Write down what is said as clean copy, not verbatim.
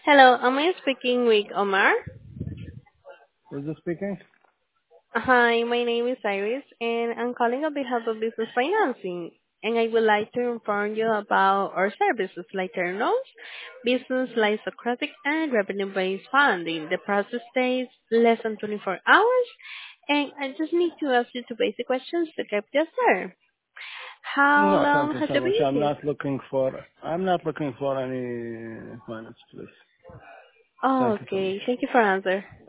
Hello, am I speaking with Omar? Who's this speaking? Hi, my name is Iris, and I'm calling on behalf of Business Financing. And I would like to inform you about our services like term loans, business lines of credit, and revenue-based funding. The process takes less than 24 hours, and I just need to ask you two basic questions to get you started. How No, thank long you have so you much. been here? I'm not looking for any finance, please. Thank you so much. Okay, thank you for answer.